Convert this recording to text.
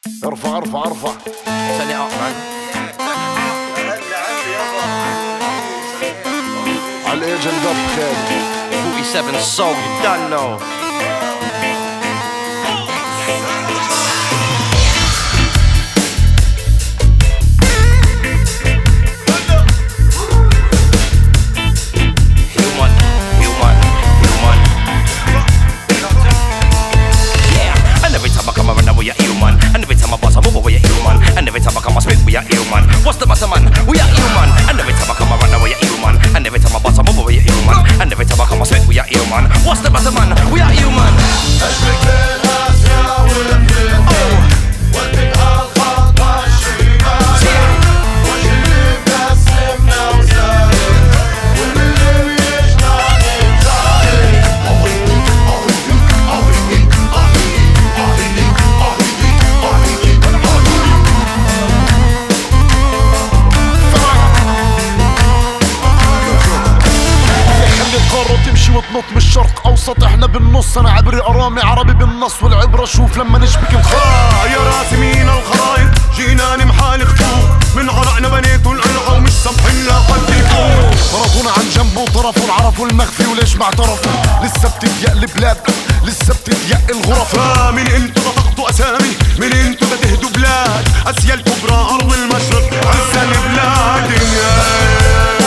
ارفع ارفع ارفع. Turn it up, man. على الايجنت اب خالد 47 Soul, you done know. We are human. What's the matter, man? We are human. And every time I come around, we are human. And every time I bust a move, we are human. And every time I come, I spit, we are human. What's the matter, man? We are human. تمشي وتنط من الشرق اوسط، احنا بالنص، انا عبري ارامي عربي بالنص، والعبره شوف لما نشبك الخط. يا راسمين الخرايط جينا نمحى الخطوط، من عرقنا بنيتوا القلعه ومش سامحين لحد يفوت. طرفونا عن جنب وطرفون عرفوا المخفي وليش ما اعترفوا، لسه بتضيق البلاد لسه بتضيق الغرف. من انتوا تاخدوا اسامي، من انتوا تهدوا بلاد، اسيا الكبرى ارض المشرق عز البلاد.